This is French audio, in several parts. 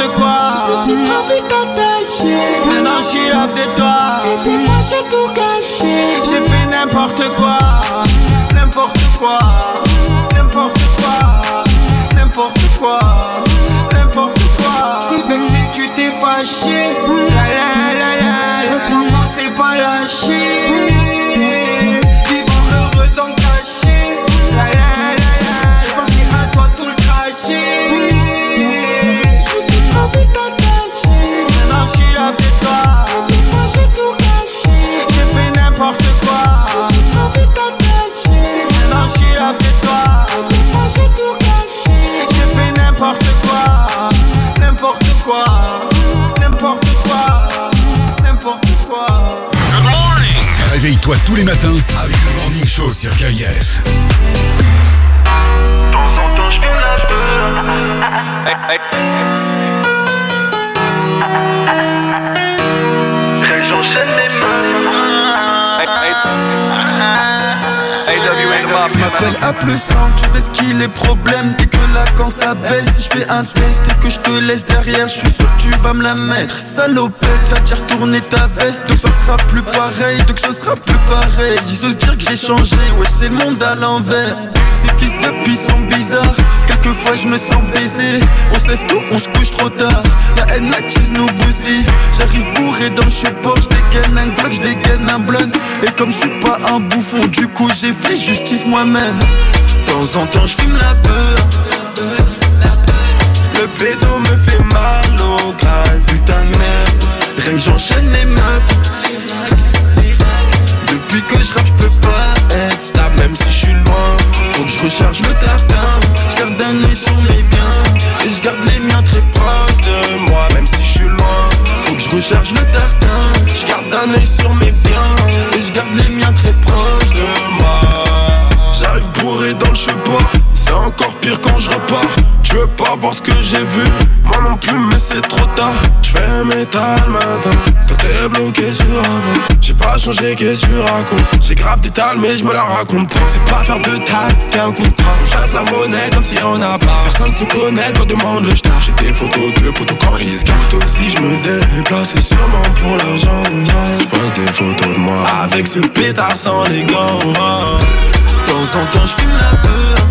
quoi. Je me suis trop vite attaché. Maintenant je suis love de toi. Et des fois j'ai tout gâché. J'ai fait n'importe quoi. N'importe quoi. N'importe quoi. N'importe quoi. N'importe quoi. J't'ai vexé, tu t'es fâché. La la la la. Heureusement qu'on s'est pas lâché. Vivant heureux dans le cachet. La la la la. J'pensais à toi tout le trajet. Je me suis trop vite attaché. Maintenant je suis love de toi. Et des fois j'ai tout gâché. J'ai fait n'importe quoi. Je me suis trop vite attaché. Maintenant je suis love de toi. Et des fois j'ai tout gâché. J'ai fait n'importe quoi. N'importe quoi. N'importe quoi. N'importe quoi. Good morning. Réveille-toi tous les matins avec le Morning Show sur KIF. De temps en temps, je fume la peur. Et j'enchaîne les M'appelle à plus 100, tu fais ce qu'il est problème. Dès que là quand ça baisse, si je fais un test et que je te laisse derrière, je suis sûr que tu vas me la mettre. Salopette, t'as déjà retourné ta veste, donc ce sera plus pareil, donc ce sera plus pareil. Ils osent dire que j'ai changé, ouais c'est le monde à l'envers. Ces fils de pis sont bizarres, quelquefois je me sens baisé. On se lève tôt, on se couche trop tard. La haine attise nos bousilles. J'arrive bourré dans le support, je dégaine un Glock, je dégaine un blunt. Et comme je suis pas un bouffon, du coup j'ai fait justice moi-même. De temps en temps je fume la peur. Le pédo me fait mal au crâne, putain de merde. Rien que j'enchaîne les meufs. Depuis que je rappe, je peux pas être stable, même si je suis loin. Faut que je recharge le tartin. Je garde un œil sur mes biens et je garde les miens très proches de moi, même si je suis loin. Faut que je recharge le tartin. Je garde un œil sur mes biens et je garde les miens très proches de moi. J'arrive bourré dans le chemin, c'est encore pire quand je repars. Je veux pas voir ce que j'ai vu, moi non plus mais c'est trop tard. J'fais métal matin, toi t'es bloqué sur avant. J'ai pas changé, qu'est-ce que tu racontes? J'ai grave des tales mais je me la raconte pas. C'est pas faire de taille, qu'un contrat. On chasse la monnaie comme si on a pas. Personne se connaît quand demande le star. J'ai des photos de potos quand ils scartent. Aussi je me déplace, c'est sûrement pour l'argent. J'pose des photos de moi avec ce pétard sans les gants. De temps en temps j'fume la peur.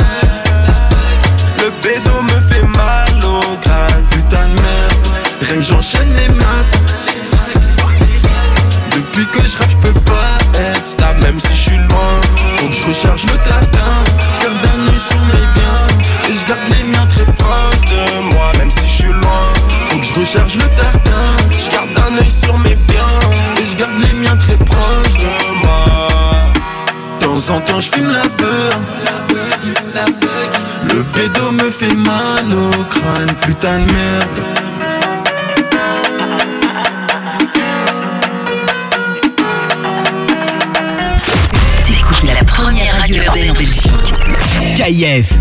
Le pédo me fait mal au crâne, putain de merde. Rien que j'enchaîne les meufs. Depuis que je rappe, je peux pas être stable, même si je suis loin. Faut que je recharge le tartin. Je garde un œil sur mes biens et je garde les miens très proches de moi, même si je suis loin. Faut que je recharge le tartin. Je garde un œil sur mes biens et je garde les miens très proches de moi. De temps en temps, je fume la peur. Le pédo me fait mal au crâne, putain de merde. T'écoutes la première radio urbaine en Belgique. KIF.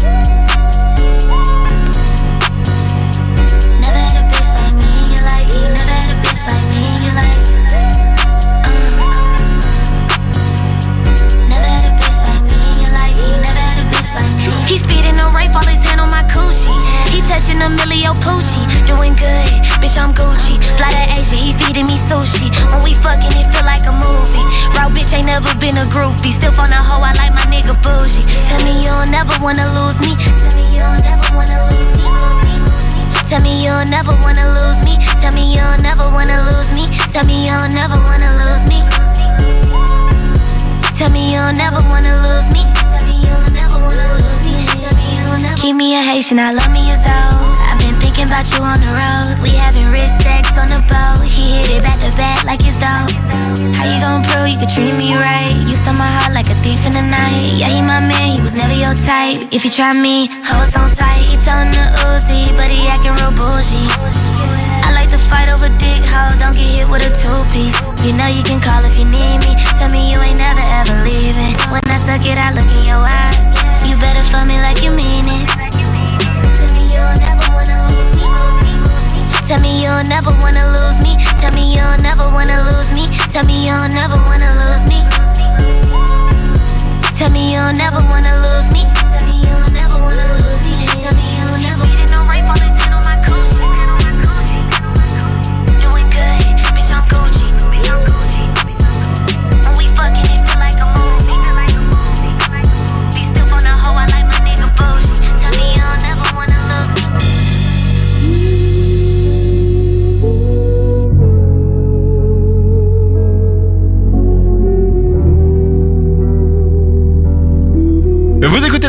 Touching a millio Poochie, doing good, bitch I'm Gucci. Fly to Asia, he feeding me sushi. When we fucking, it feel like a movie. Raw bitch ain't never been a groupie. Still on a hoe, I like my nigga bougie. Tell me you'll never wanna lose me. Tell me you'll never wanna lose me. Tell me you'll never wanna lose me. Tell me you'll never wanna lose me. Tell me you'll never wanna lose me. Tell me you'll never wanna lose me. Tell me you'll never wanna lose me. Keep me a Haitian, I love me as old. I've been thinking about you on the road. We having rich sex on the boat. He hit it back to back like it's dope. How you gon' prove you could treat me right? You stole my heart like a thief in the night. Yeah, he my man, he was never your type. If you try me, hoes on sight. He told him to Uzi, but he acting real bougie. I like to fight over dick, hoe, don't get hit with a two-piece. You know you can call if you need me. Tell me you ain't never ever leaving. When I suck it, I look in your eyes. You better fuck me like you mean it. Tell me you'll never wanna lose me. Tell me you'll never wanna lose me. Tell me you'll never wanna lose me. Tell me you'll never wanna lose me. Tell me you'll never wanna lose me. Tell me you'll never wanna lose me. Tell me you'll never. Didn't no rape, all this hand on my coochie.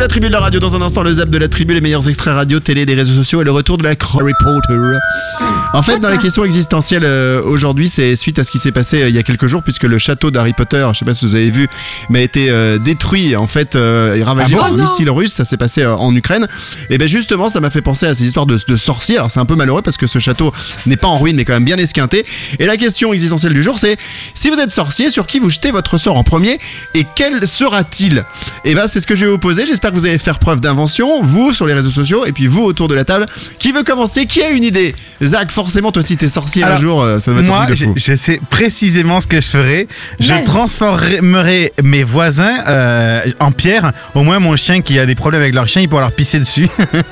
la tribu de la radio. Dans un instant, le zap de la tribu, les meilleurs extraits radio, télé, des réseaux sociaux et le retour de la Harry Potter. En fait, dans la question existentielle aujourd'hui, c'est suite à ce qui s'est passé il y a quelques jours, puisque le château d'Harry Potter, je sais pas si vous avez vu, mais a été détruit, en fait, et ravagé par un missile russe. Ça s'est passé en Ukraine. Et ben justement, ça m'a fait penser à ces histoires de sorciers. Alors c'est un peu malheureux parce que ce château n'est pas en ruine, mais quand même bien esquinté. Et la question existentielle du jour, c'est si vous êtes sorcier, sur qui vous jetez votre sort en premier et quel sera-t-il? Et ben c'est ce que je vais vous poser. J'espère que vous allez faire preuve d'invention, vous sur les réseaux sociaux et puis vous autour de la table. Qui veut commencer? Qui a une idée? Zach, forcément, toi aussi t'es sorcier. Alors, un jour, ça va être un truc de fou. Je sais précisément ce que je ferai. Je transformerai mes voisins en pierre. Au moins mon chien qui a des problèmes avec leur chien, il pourra leur pisser dessus.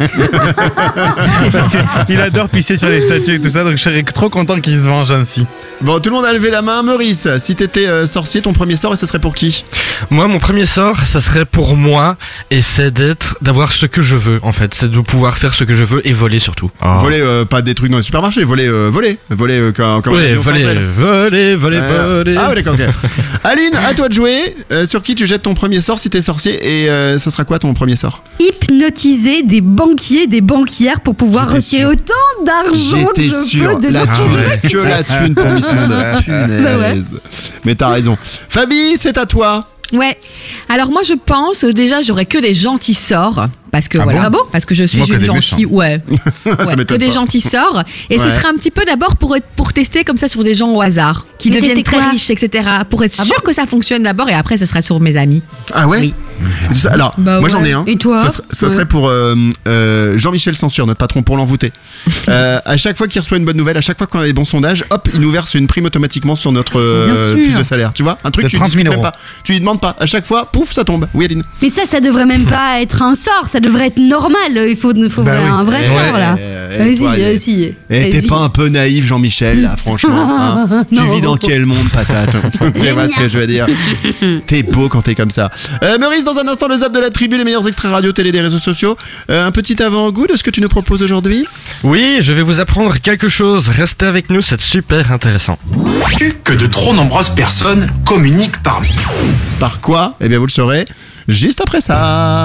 Parce qu'il adore pisser sur les statues et tout ça, donc je serais trop content qu'il se venge ainsi. Bon, tout le monde a levé la main. Maurice, si t'étais sorcier, ton premier sort, et ce serait pour qui? Moi, mon premier sort, ça serait pour moi, et c'est d'avoir ce que je veux, en fait. C'est de pouvoir faire ce que je veux et voler surtout. Oh. Voler, pas des trucs dans les supermarchés, voler comme voler. Ah ouais, d'accord, ok. Aline, à toi de jouer. Sur qui tu jettes ton premier sort si t'es sorcier, et ça sera quoi ton premier sort? Hypnotiser des banquiers, des banquières pour pouvoir retirer autant d'argent que je peux de que la thune pour Miss Monde. Punaise. Bah ouais. Mais t'as raison. Fabi, c'est à toi. Ouais. Alors moi je pense déjà j'aurais que des gentils sorts parce que parce que je suis une gentille que des gentils sorts et ce serait un petit peu d'abord pour tester comme ça sur des gens au hasard qui deviennent très riches etc. pour être sûr que ça fonctionne d'abord et après ce serait sur mes amis. Ah ouais. Oui. Alors moi j'en ai un. Et toi? Ça serait pour Jean-Michel Censure, notre patron, pour l'envoûter. À chaque fois qu'il reçoit une bonne nouvelle, à chaque fois qu'on a des bons sondages, hop, il nous verse une prime automatiquement sur notre fiche de salaire. Tu vois, un truc que tu discutes même pas. Tu lui demandes pas. À chaque fois, pouf, ça tombe. Oui, Aline. Mais ça devrait même pas être un sort. Ça devrait être normal. Il faut un vrai sort là. Vas-y. T'es pas un peu naïf, Jean-Michel, là, franchement. Tu vis dans quel monde, patate? Tu vois ce que je veux dire? T'es beau quand t'es comme ça. Maurice, dans un instant, le zap de la tribu, les meilleurs extraits radio, télé, des réseaux sociaux. Un petit avant-goût de ce que tu nous proposes aujourd'hui? Oui, je vais vous apprendre quelque chose. Restez avec nous, c'est super intéressant. Que de trop nombreuses personnes communiquent par mail. Par quoi? Eh bien, vous le saurez juste après ça.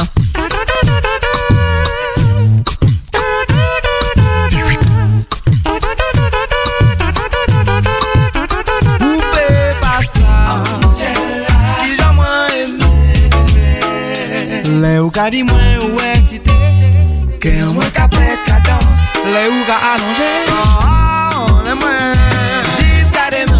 Les ou ka di mwen ou excité, que en mwen ka pète ka danse. Les ou ka allongé, les mwen jusqu'à demain.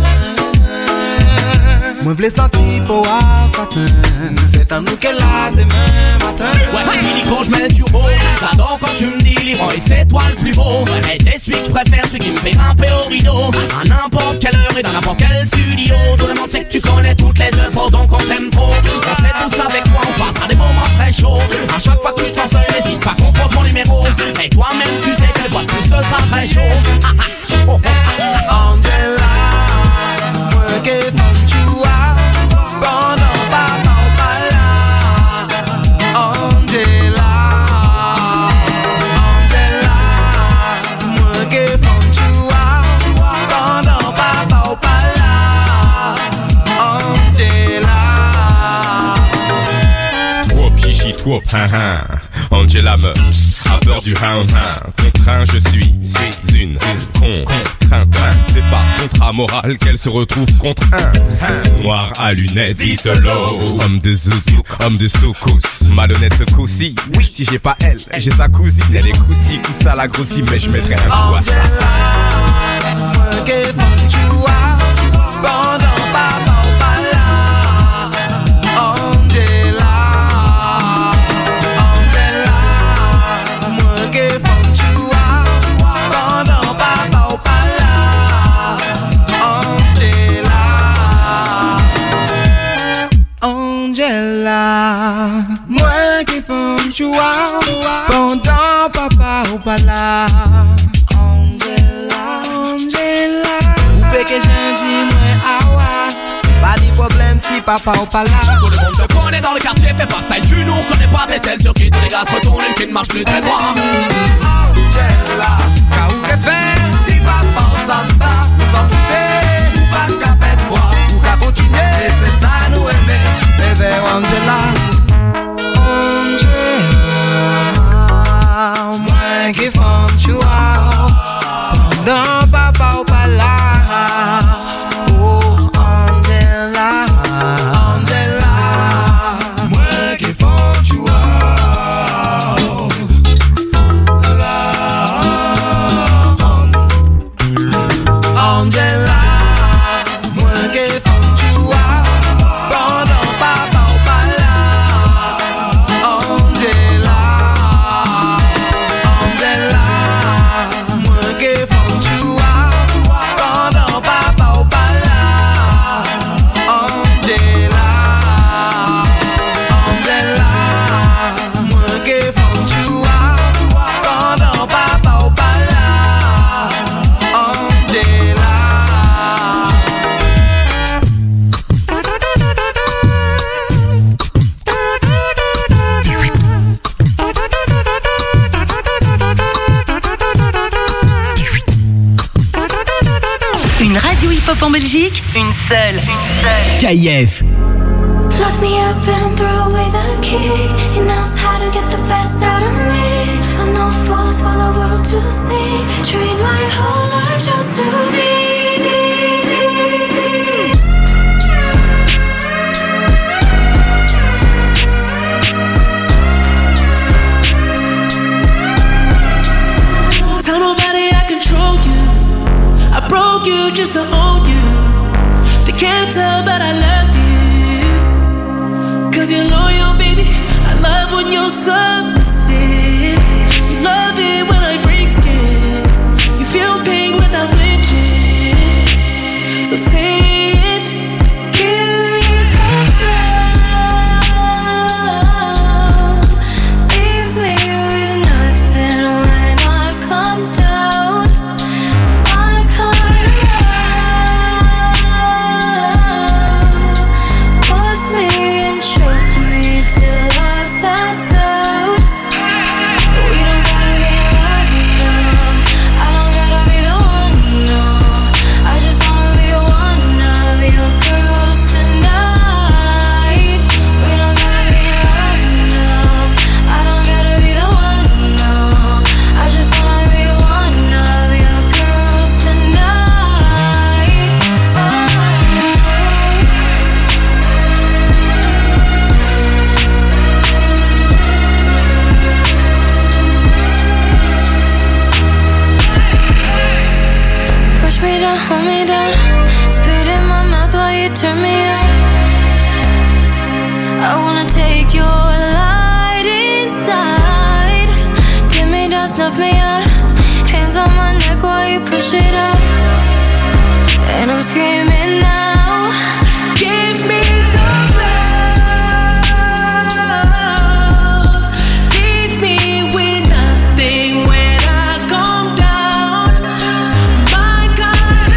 Mwen vle senti pour à satin. C'est à nous qu'elle a demain matin. Ouais, Billy, quand je mets le turbo, j'adore quand tu me dis livrant et c'est toi le plus beau. Et t'es celui que je préfère, celui qui me fait grimper au rideau. À n'importe quelle heure et dans n'importe quel studio. Tout le monde sait que tu connais toutes les œuvres, donc on t'aime trop. On sait tous qu'avec toi on passera des moments très chauds. À chaque fois que tu te sens seul, n'hésite pas qu'on prend ton numéro. Et toi-même tu sais que le fois de plus ce sera très chaud. Angela, moi qui femme tu as, pendant papa ou pas là. Angela, moi qui femme tu as, pendant papa ou pas là. Angela. Trop chichi, trop hein. Angela me a peur du hound. Contraint, je suis une contrainte. C'est par contrat moral qu'elle se retrouve contre un noir à lunettes, dit solo. Homme de zouk, homme de soukous. Malhonnête ce coup-ci. Oui, si j'ai pas elle, j'ai sa cousine. Elle est coussi, coussa la grossie, mais je mettrai un coup à ça. Moi qui femme tu as, pendant papa ou pas là. Angela, ou fait que j'ai dit moi awa. Pas de problème si papa ou pas là. Tout le monde te connaît dans le quartier, fais pas style, tu nous reconnais pas. T'es celle sur qui tous les gars se retournent et qui ne marche plus très droit. Angela, car où qu'elle fait si papa ou ça, s'en foutait. Ou pas qu'à pète voir, ou qu'à continuer. Et c'est ça nous aimer, bébé Angela. Angela. une seule. KIF. Lock me up and throw away the key. He knows how to get the best out of me. I know force for the world to see. Trade my whole life just to be. Tell nobody I control you. I broke you just to own you. They can't tell but I love you. Cause you're loyal, baby. I love when you're submissive. You love it when I break skin. You feel pain without flinching. So say it. Give me tough love. Leave me with nothing when I come down. My kind of love. Force me and choke me till I pass out. We don't gotta be in love now. I don't gotta be the one, no. I just wanna be one of your girls tonight. We don't gotta be in love now. I don't gotta be the one, no. I just wanna be one of your girls tonight. Push me down, hold me down. Spit in my mouth while you turn me on. I wanna take your light inside. Dim me down, snuff me out. Hands on my neck while you push it up. And I'm screaming now. Give me tough love. Leave me with nothing when I come down. My kind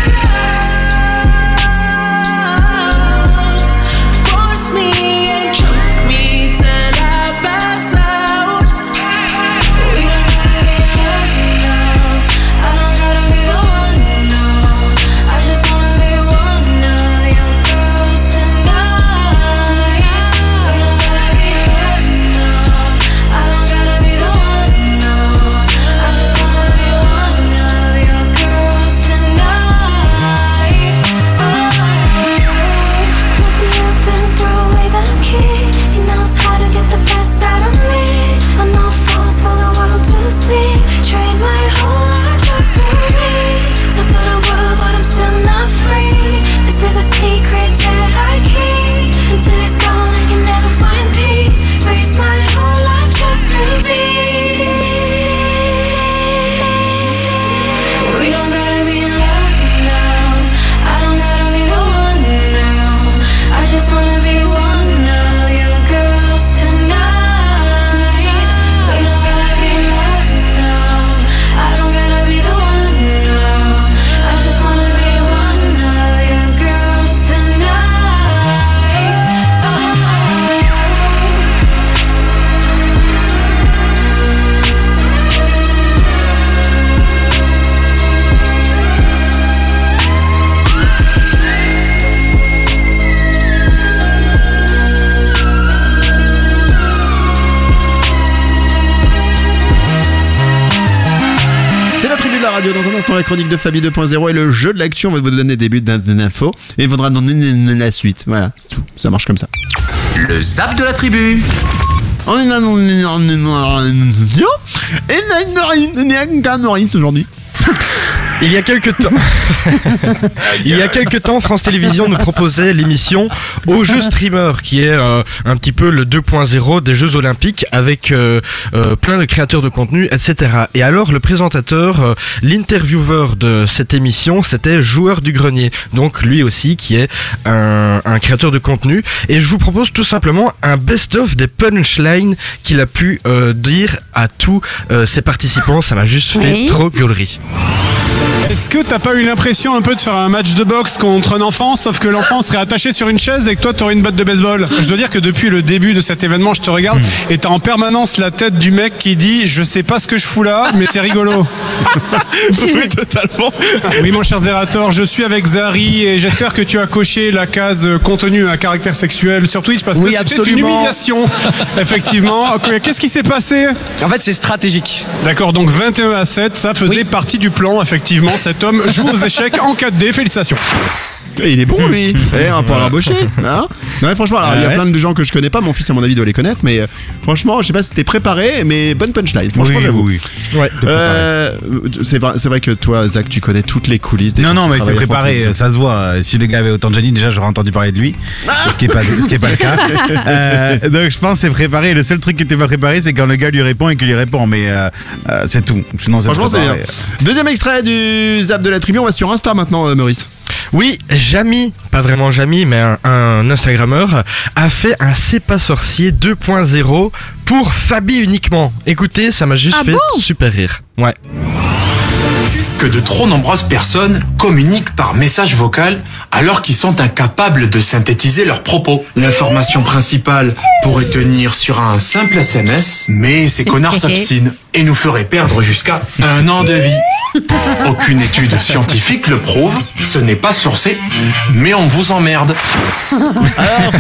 of love. Force me and choke me till I pass out. We don't gotta be in love now. I don't gotta be the one, no. I just wanna be one of your girls tonight. We don't gotta be in love now. I don't gotta be the one, no. I just wanna be one of your girls tonight. Look me up and throw away the key. He knows how to get the best out of me. I know force for the world to see. Trade my whole life just to be. Top of the world, but I'm still not free. This is a secret that I keep. Until it's gone, I can never find peace. Raise my whole life just to be. We don't gotta be in love now. I don't gotta be the one now. I just wanna be one of your girls tonight. We don't gotta be in love now. I don't gotta be the one now. I just wanna be one of your girls tonight. C'est la tribu de la radio. Dans un instant, la chronique de Fabi 2.0 et le jeu de l'actu. On va vous donner des buts d'infos et il faudra donner la suite. Voilà, c'est tout. Ça marche comme ça. Le zap de la tribu. On est là, aujourd'hui. Il y a quelques temps, France Télévisions nous proposait l'émission Au jeu streamer, qui est un petit peu le 2.0 des Jeux Olympiques, avec plein de créateurs de contenu, etc. Et alors, le présentateur, l'intervieweur de cette émission, c'était Joueur du Grenier. Donc, lui aussi, qui est un créateur de contenu. Et je vous propose tout simplement un best-of des punchlines qu'il a pu dire à tous ses participants. Ça m'a juste fait trop gueulerie. Est-ce que t'as pas eu l'impression un peu de faire un match de boxe contre un enfant, sauf que l'enfant serait attaché sur une chaise et que toi t'aurais une batte de baseball? Je dois dire que depuis le début de cet événement, je te regarde et t'as en permanence la tête du mec qui dit je sais pas ce que je fous là, mais c'est rigolo. Oui, totalement. Oui, mon cher Zerator, je suis avec Zari et j'espère que tu as coché la case contenu à caractère sexuel sur Twitch parce que c'était une humiliation. Effectivement. Qu'est-ce qui s'est passé? En fait, c'est stratégique. D'accord, donc 21-7, ça faisait partie du plan, effectivement. Cet homme joue aux échecs en 4D, félicitations. Et il est bon lui, on peut l'embaucher. Hein, non, franchement, alors, il y a plein de gens que je connais pas, mon fils à mon avis doit les connaître, mais franchement, je sais pas si c'était préparé, mais bonne punchline. Franchement, j'avoue. Oui. Ouais, c'est vrai que toi, Zach, tu connais toutes les coulisses des Non, mais c'est préparé, ça se voit. Si le gars avait autant de génie, déjà j'aurais entendu parler de lui, ce qui est pas le cas. Donc je pense que c'est préparé. Le seul truc qui était pas préparé, c'est quand le gars lui répond et qu'il lui répond, mais c'est tout. Sinon, franchement, c'est bien. Deuxième extrait du Zap de la Tribu, on va sur Insta maintenant, Maurice. Oui, Jamy, pas vraiment Jamy, mais un Instagrammeur, a fait un C'est pas sorcier 2.0 pour Fabi uniquement. Écoutez, ça m'a juste fait super rire. Ouais. Que de trop nombreuses personnes communiquent par message vocal alors qu'ils sont incapables de synthétiser leurs propos. L'information principale pourrait tenir sur un simple SMS, mais ces connards s'obstinent et nous feraient perdre jusqu'à 1 an de vie. Aucune étude scientifique le prouve, ce n'est pas sourcé, mais on vous emmerde. Alors,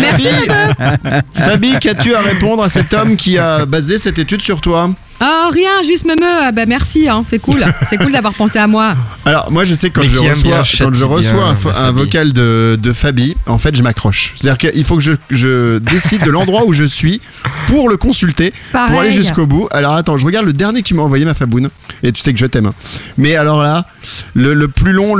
Fabi, qu'as-tu à répondre à cet homme qui a basé cette étude sur toi? Oh, rien, juste merci, hein, c'est cool d'avoir pensé à moi. Alors, moi, je sais que quand je reçois un vocal de Fabi, en fait, je m'accroche. C'est-à-dire qu'il faut que je décide de l'endroit où je suis pour le consulter, pour aller jusqu'au bout. Alors, attends, je regarde le dernier que tu m'as envoyé, ma Faboune, et tu sais que je t'aime. Hein. Mais alors là, le plus long,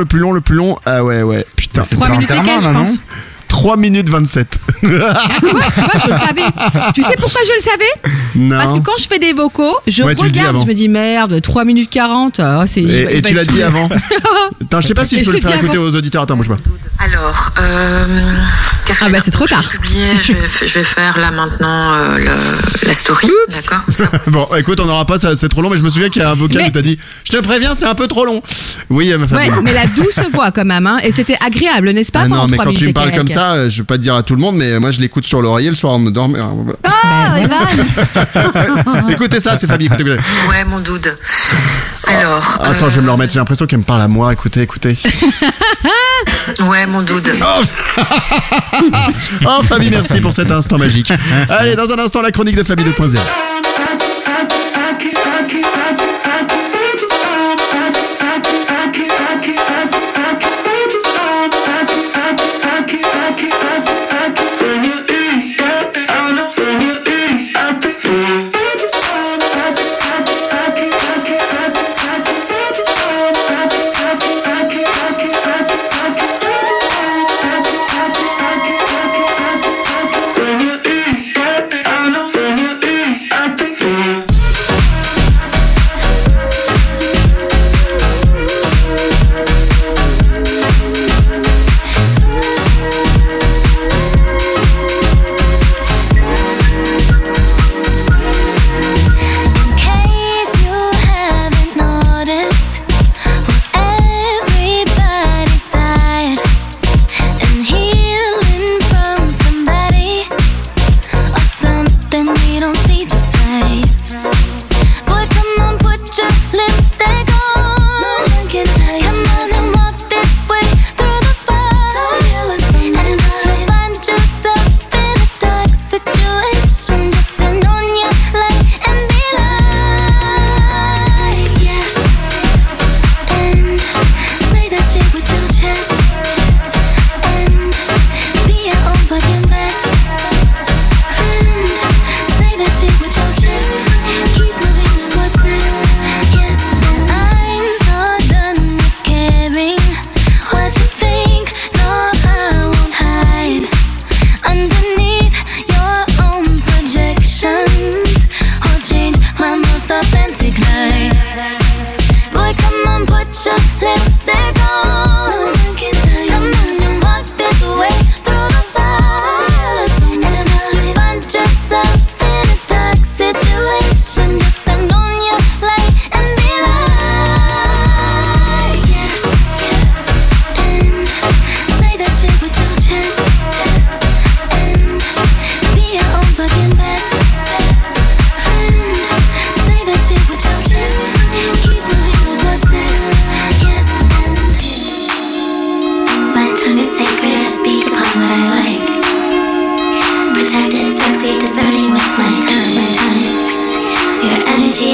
ah ouais, putain. C'est 3 minutes et quelques, je pense. 3 minutes 27. Tu vois, je le savais. Tu sais pourquoi je le savais? Non. Parce que quand je fais des vocaux, je regarde, je me dis merde, 3 minutes 40. Oh, et tu l'as dit avant. Attends, je sais pas si je peux le faire écouter aux auditeurs. Attends, bouge pas. Alors, qu'est-ce que c'est trop tard. Je vais faire là maintenant la story. D'accord. Bon, écoute, on n'aura pas, c'est trop long, mais je me souviens qu'il y a un vocal où t'as dit je te préviens, c'est un peu trop long. Oui, ma famille. Ouais, mais la douce voix quand même, hein, et c'était agréable, n'est-ce pas? Non, mais quand tu me parles comme ça, je vais pas te dire à tout le monde, mais moi je l'écoute sur l'oreiller le soir en me dormant. Écoutez ça, c'est Fabi, écoutez. Ouais, mon dude. Alors. Attends, je vais me le remettre, j'ai l'impression qu'elle me parle à moi, écoutez. Ouais, mon dude. Oh, Fabi, merci pour cet instant magique. Allez, dans un instant, la chronique de Fabi 2.0.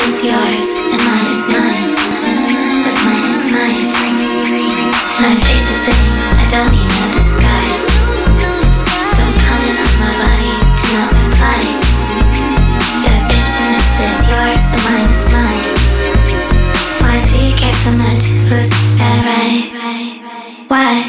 is yours and mine is mine. What's mine is mine. My face is in, I don't need no disguise. Don't comment on my body, do not reply. Your business is yours and mine is mine. Why do you care so much? Who's that right? Why?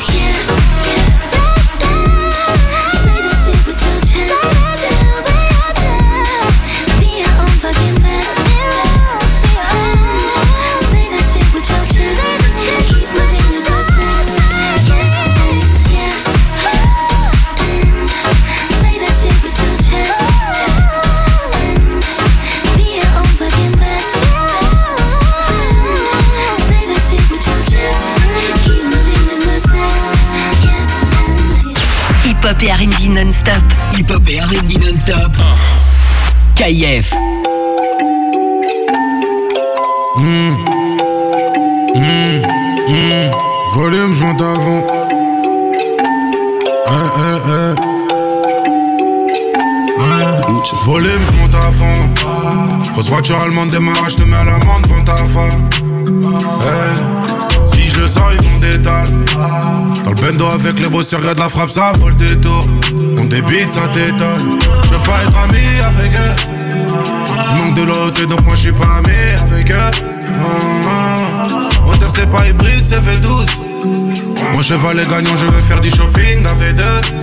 Hip-hop et R&B non-stop. Hip-hop et R&B non-stop. KIF. Volume, je monte avant. Volume, je monte à fond. Grosse voiture allemande, démarrage, je te mets à l'amende devant ta femme. Si je le sors, ils font des dalles. Dans le bendo avec les bosseurs, regarde la frappe, ça vaut le détour. On débite, ça t'étonne. Je veux pas être ami avec eux. Il manque de l'autre, donc moi je suis pas ami avec eux. Moteur c'est pas hybride, c'est V12. Mon cheval est gagnant, je veux faire du shopping à V2.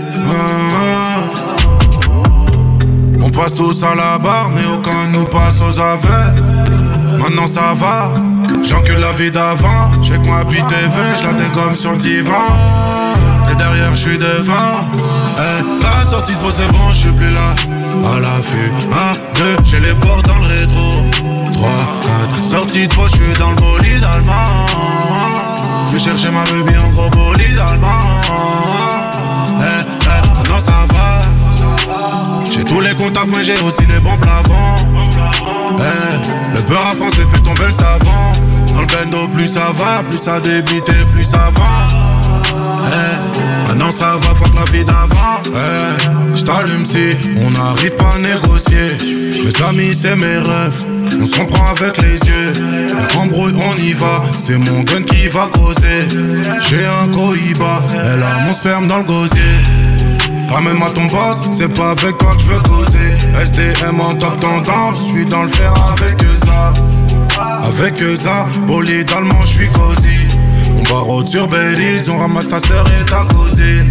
On passe tous à la barre, mais aucun nous passe aux aveux. Maintenant ça va, j'encule la vie d'avant. J'ai que ma bite est vain, je la dégomme sur le divan. Et derrière je suis devant. 4 sorties de pause c'est bon, je suis plus là. À l'affût, 1, 2, j'ai les portes dans le rétro. 3, 4, sorties de pause, je suis dans le bolide allemand. Je vais chercher ma baby en gros bolide allemand. Maintenant ça va. J'ai tous les contacts mais j'ai aussi les bons plafonds. Le beurre à France fait tomber le savant. Dans le bendo plus ça va, plus ça débite et plus ça va. Maintenant ça va, fuck la vie d'avant. J't'allume si on n'arrive pas à négocier. Mes amis c'est mes rêves, on s'en prend avec les yeux. La embrouille on y va, c'est mon gun qui va causer. J'ai un Cohiba, elle a mon sperme dans le gosier. Ramène-moi ton boss, c'est pas avec toi que je veux causer. STM en top tendance, je suis dans le fer avec eux ça. Avec eux ça, bolide allemand, je suis cosy. On barre sur Belize, on ramasse ta sœur et ta cousine.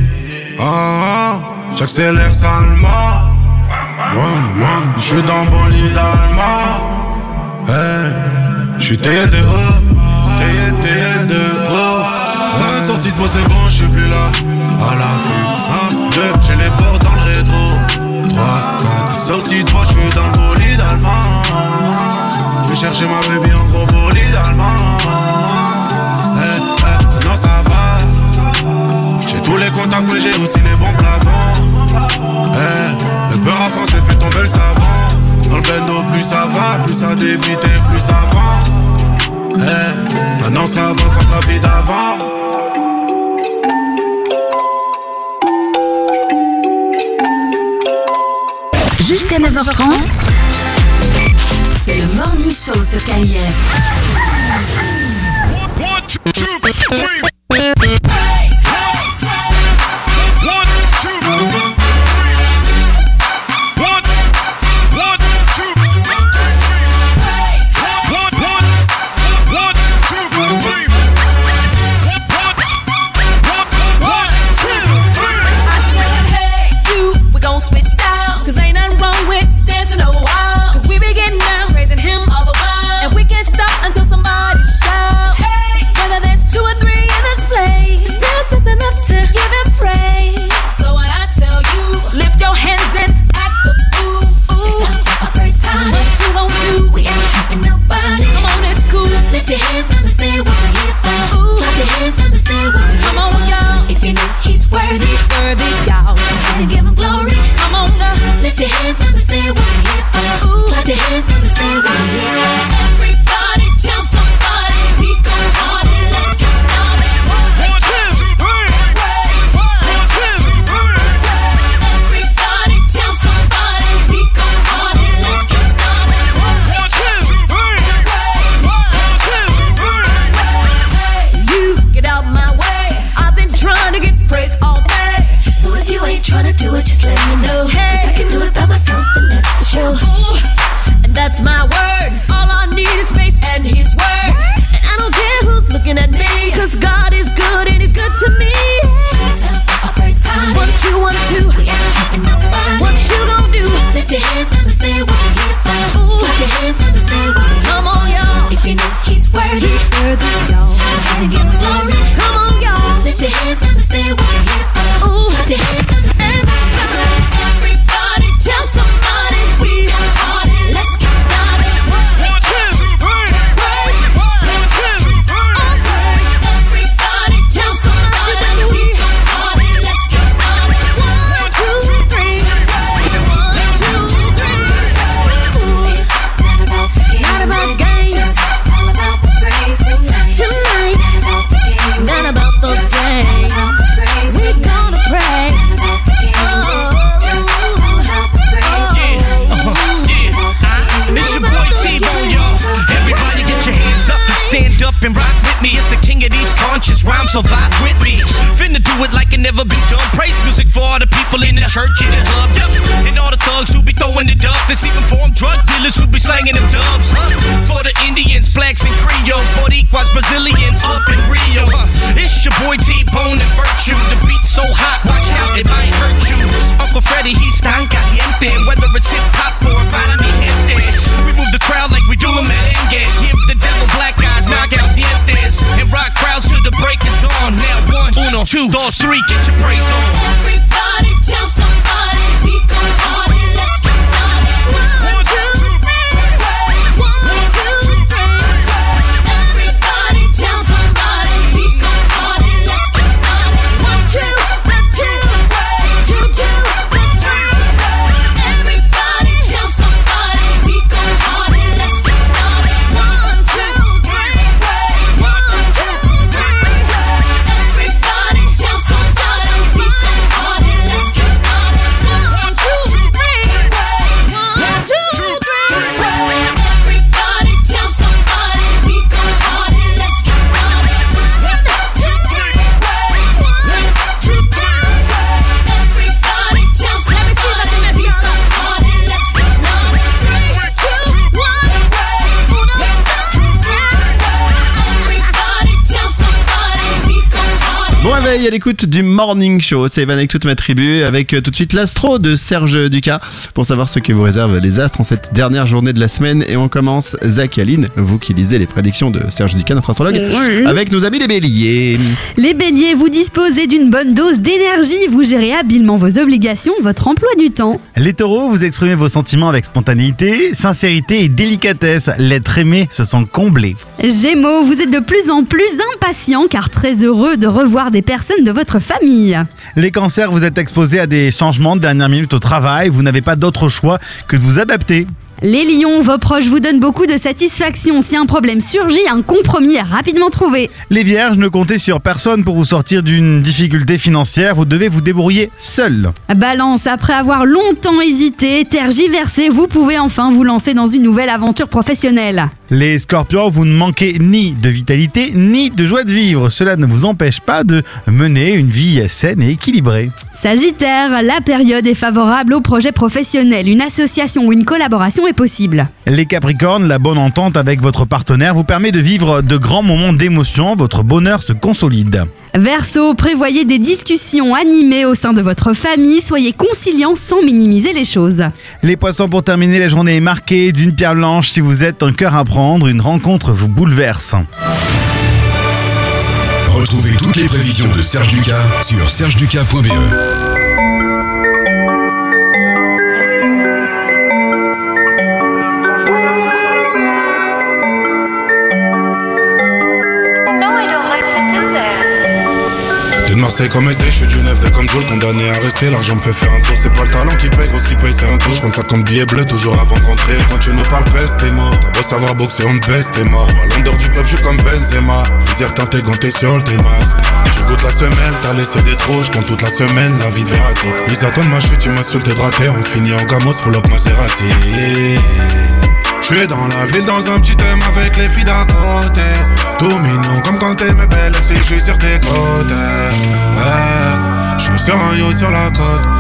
J'accélère salement. Je suis dans bolide allemand. J'suis taillé de ouf, taillé de ouf. Sortie de pause c'est bon, j'suis plus là. À l'affût, 1, 2, j'ai les portes dans le rétro. 3, 4, sortie de pause, j'suis dans le bolide allemand. J'vais chercher ma baby en gros bolide allemand. Non ça va. J'ai tous les contacts mais j'ai aussi les bons plafonds. Le beurre à France fait tomber le savant. Dans le bendo plus ça va, plus ça débite et plus ça va. Maintenant ça va, fuck la vie d'avant. Jusqu'à 9h30, c'est le Morning Show sur KIF. 1, 2, 3. Until somebody shout, hey, whether there's 2 or 3 in this place. it, just let me know. Hey, if I can do it by myself, then that's for sure. Ooh, and that's my word. All I need is space and His word. And I don't care who's looking at me, 'cause God is good and He's good to me. 1, 2, 1, 2. We ain't helping nobody. What you gon' do? Lift your hands, understand what we here for. Ooh. Clap your hands, understand what we here for. Come on, y'all. If you know He's worthy, y'all. Go ahead and give Him glory. Come on, y'all. Lift your hands, understand what we here for. Ooh. Clap your hands, understand what we here for. Everybody tell somebody we gon' party. Let's get started. 1, 2, 3. Praise. 1, 2, 3. Oh, praise. Everybody tell somebody we gon' party. Let's get started. 1, 2, 3. 1, 2, 3. Not about games. All about the praise tonight. Not about those games. We gonna pray. It's your boy T-Bone, y'all. Everybody get your hands up, stand up and rock with me. It's the king of these conscious rhymes, so vibe with me. Finna do it like it never been done. Praise music for all the people in the church, in the club, yep. And all the thugs who be throwing it up. This even for them drug dealers who be slanging them dubs. For the Indians, blacks and Creoles, for the Equas, Brazilians up in Rio. It's your boy T-Bone and Virtue. The beat's so hot, watch out, it might hurt you. Uncle Freddy, he's tan caliente. Whether it's hip-hop or para mi gente. We move the crowd like we do a merengue. Give the devil black eyes, knock out dientes. And rock crowds to the break of dawn. Now 1, 2, 3, get your praise on. Everybody tell somebody we gon' party. Let's get started. 1, 2, 3. 1, 2, 3. Everybody tell somebody we gon' party. Let's get started. 1, 2, 2, 2, 2, 3. Everybody tell somebody we gon' party. Let's get started. 1, 2, 3. 1, 2, 3. Everybody tell somebody we gon' party. Let's get started. 1, 2, 3. 1, 2, 3. Everybody tell somebody we gon' party. Let's get started. 1, 2, 3. 1, 2, 3. Everybody tell somebody we gon' party. Let's get started. 3, 2, 1. Everybody tell somebody we gon' party. Bon réveil à l'écoute du Morning Show, c'est Evan avec toute ma tribu, avec tout de suite l'astro de Serge Ducas pour savoir ce que vous réservent les astres en cette dernière journée de la semaine. Et on commence, Zach et Aline, vous qui lisez les prédictions de Serge Ducas, notre astrologue, avec nos amis les béliers. Les béliers, vous disposez d'une bonne dose d'énergie, vous gérez habilement vos obligations, votre emploi du temps. Les taureaux, vous exprimez vos sentiments avec spontanéité, sincérité et délicatesse. L'être aimé se sent comblé. Gémeaux, vous êtes de plus en plus impatients car très heureux de revoir des personnes de votre famille. Les cancers, vous êtes exposés à des changements de dernière minute au travail. Vous n'avez pas d'autre choix que de vous adapter. Les lions, vos proches vous donnent beaucoup de satisfaction. Si un problème surgit, un compromis est rapidement trouvé. Les vierges, ne comptez sur personne pour vous sortir d'une difficulté financière. Vous devez vous débrouiller seul. Balance, après avoir longtemps hésité, tergiversé, vous pouvez enfin vous lancer dans une nouvelle aventure professionnelle. Les scorpions, vous ne manquez ni de vitalité ni de joie de vivre. Cela ne vous empêche pas de mener une vie saine et équilibrée. Sagittaire, la période est favorable aux projets professionnels. Une association ou une collaboration est possible. Les capricornes, la bonne entente avec votre partenaire vous permet de vivre de grands moments d'émotion. Votre bonheur se consolide. Verseau, prévoyez des discussions animées au sein de votre famille. Soyez conciliants sans minimiser les choses. Les poissons, pour terminer, la journée est marquée d'une pierre blanche. Si vous êtes un cœur à prendre, une rencontre vous bouleverse. Retrouvez toutes les prévisions de Serge Ducas sur sergeducas.be. De Marseille comme SD, je suis du 9 comme Joel, condamné à rester. L'argent me fait faire un tour, c'est pas le talent qui paye, gros ce qui paye c'est un tour. Je compte 4 comptes billets bleus toujours avant de rentrer. Quand tu nous parles peste, t'es mort. T'as beau savoir boxer, on te baisse, t'es mort. À l'ondeur du peuple, je suis comme Benzema. Visière teinté, ganté sur tes masques. Tu goûtes la semelle, t'as laissé des trous. Je compte toute la semaine, la vie de Verratti. Ils attendent ma chute, tu m'insultes et braqué. On finit en gamos, full up Maserati. Je suis dans la ville dans un petit thème avec les filles d'à côté. Tout mignon comme quand t'es mes belles si je suis sur tes côtes. Ouais, je suis sur un yacht sur la côte. Y'a trop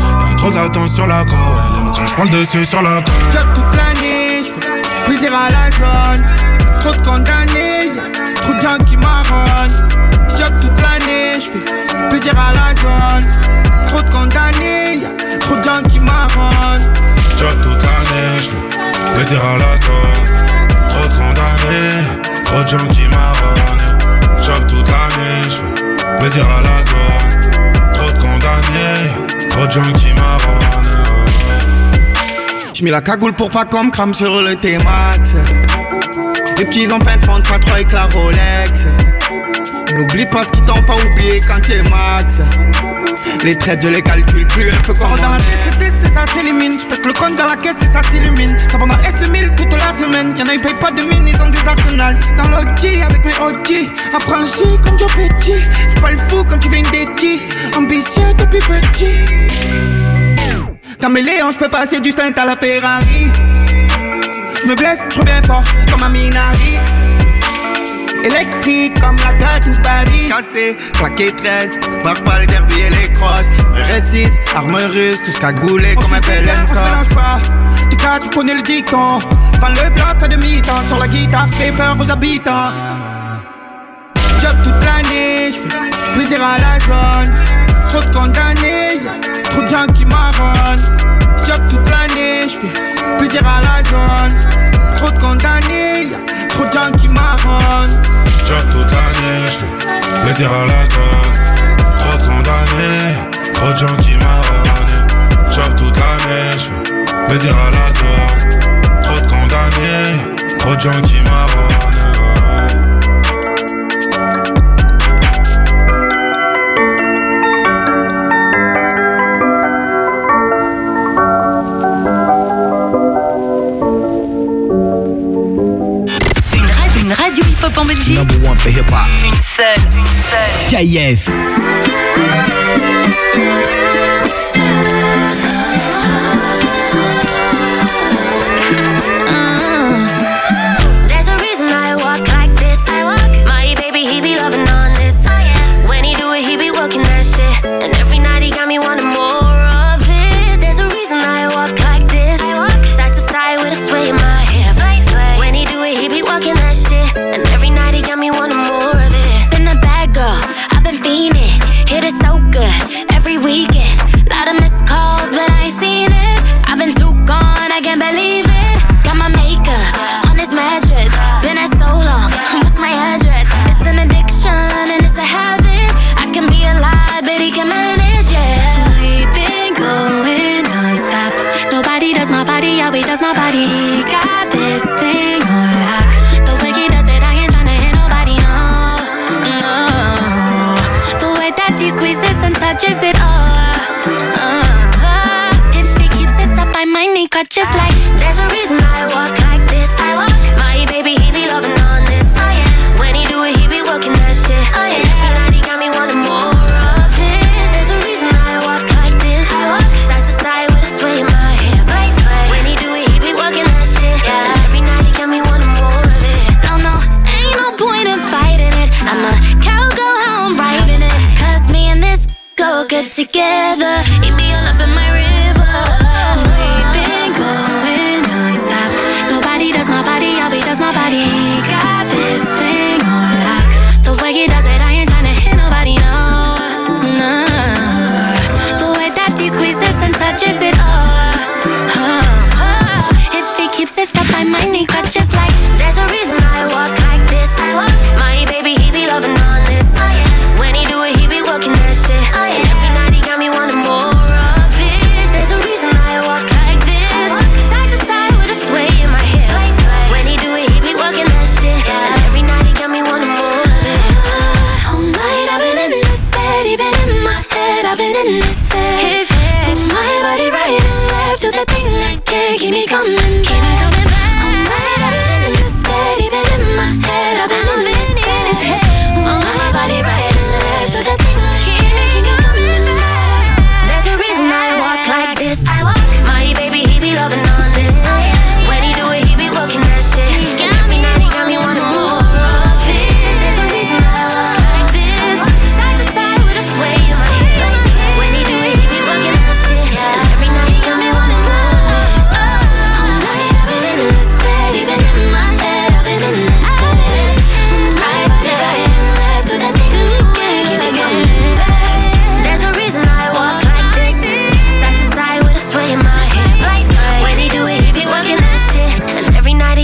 trop de latence sur la go. Elle aime quand je prends le dessus sur la go. Job toute l'année, j'fais plaisir à la zone. Trop de condamnés, y'a trop de gens qui marronnent. Job toute l'année, j'fais plaisir à la zone. Trop de condamnés, y'a trop de gens qui marronnent. Job toute l'année, j'fais plaisir à la zone. Trop de condamnés, trop de gens qui marronnent. Job toute l'année, j'fais plaisir à la zone. Trop de condamnés, trop de gens qui marronnent. J'mets la cagoule pour pas qu'on me crame sur le T-Max. Les petits en fin de compte, pas trop avec la Rolex. N'oublie pas ce qu'ils t'ont pas oublié quand t'es max. Les traites je les calcule plus un peu comme dans la TCT, c'est ça s'élimine. J'pète le compte dans la caisse et ça s'illumine. Ça pendant S1000 toute la semaine. Y'en a ils payent pas de mine, ils ont des arsenals. Dans l'OG avec mes OG, affranchi comme Joe Petit. Fais pas le fou quand tu viens d'Eti. Ambitieux depuis petit. Caméléon, j'peux passer du stunt à la Ferrari. J'me blesse, j'reviens fort comme un Minari. Électrique comme la gâte ou Paris. Cassé, plaqué 13, marque pas les derbies et les crosses. R6, arme russe, tout ce cagoulé comme un PLM. Tu casses, tu connais le dicton. Prends le bloc à demi-temps. Sur la guitare, j'fais peur aux habitants. Job toute l'année, j'fais plaisir à la zone. Trop de condamnés, y'a trop de gens qui marronnent. Job toute l'année, j'fais plaisir à la zone. Trop de condamnés, y'a trop de gens qui marronnent. Job toute l'année, j'fais plaisir à la zone. Trop de condamnés, trop de gens qui marronnent. Job toute l'année, j'fais plaisir à la zone. Trop de condamnés, trop de gens qui marronnent. En Belgique. Number one for hip hop. Une seule. KIF. There's a reason I walk like this. My baby, he be loving on this. When he do it, he be working that shit. And every night he got me wanting more of it. There's a reason I walk like this. Side to side with a sway in my hip. When he do it, he be working that shit. And every night he got me wanting more of it. Been a bad girl, I've been fiending. Hit it so good, every weekend. Lot of missed calls, but I ain't seen it. I've been too gone, I can't believe it. Got my makeup on this mattress. Been at so long, what's my address? It's an addiction and it's a habit. I can be a lie, but he can manage it. We've been going non-stop. Nobody does my body, how he does my body. He got this thing on lock. The way he does it, I ain't tryna hit nobody, no, no. The way that he squeezes and touches it, if he keeps this up, I might need cut just like. There's a reason I walk like this. My baby, he be loving on this. When he do it, he be working that shit. And every night he got me wanting more of it. There's a reason I walk like this. Side to side with a sway in my hip. When he do it, he be working that shit. And every night he got me wanting more of it. No, no, ain't no point in fighting it. I'm a cowgirl, how I'm riding it. Cause me and this go good together.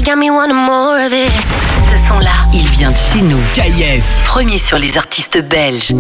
got me wanting more of it. Ce son-là, il vient de chez nous. KIF, premier sur les artistes belges.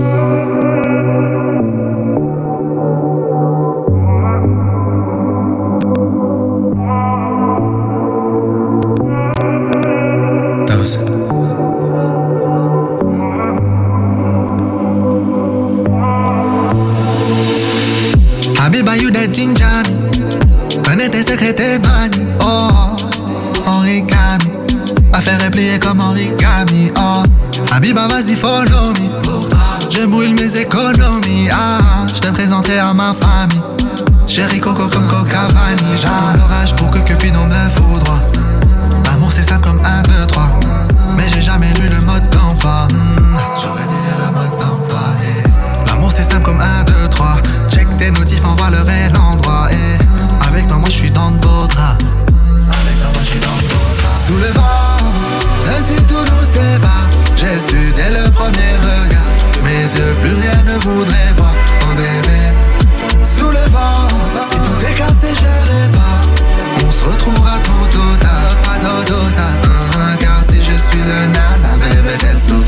Habiba, you that ginger me. Connais tes secrets, tes vannes. Oh, origami. À faire replier comme origami. Oh, Habiba, vas-y, follow me. Pour toi, je brûle mes économies. Ah, je te présenterai à ma famille. Chérie Coco comme Coca Vanille. J'attends l'orage pour que Cupidon me foudroie. L'amour c'est simple comme 1, 2, 3. Mais j'ai jamais lu le mode d'emploi. J'aurais dû lire le mode d'emploi. L'amour c'est simple comme 1, 2, 3. Check tes notifs, envoie l'heure et l'endroit. Avec toi moi je suis dans de beaux draps. Avec toi moi je suis dans de beaux draps. Sous le vent, même si tout nous sépare, j'ai su dès le premier regard. Mes yeux plus rien ne voudraient voir. Oh bébé, sous le vent, si tout est cassé je répare. On se retrouvera tout au tard, pas d'au tard. Car si je suis le nana, bébé t'es sous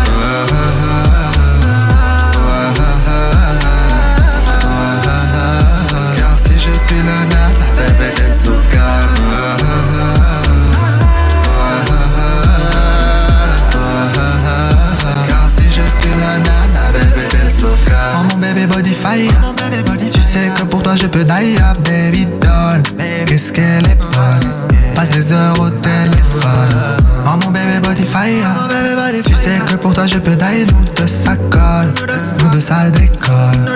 car si je suis le nana, bébé t'es sous car si je suis le nana, bébé t'es sous oh mon bébé body fire. Tu sais que pour toi je peux die up, baby doll. Qu'est-ce qu'elle est bonne. Passe des heures au téléphone. Oh mon bébé body fire. Tu sais que pour toi je peux die. Nous deux ça colle, nous deux ça décolle.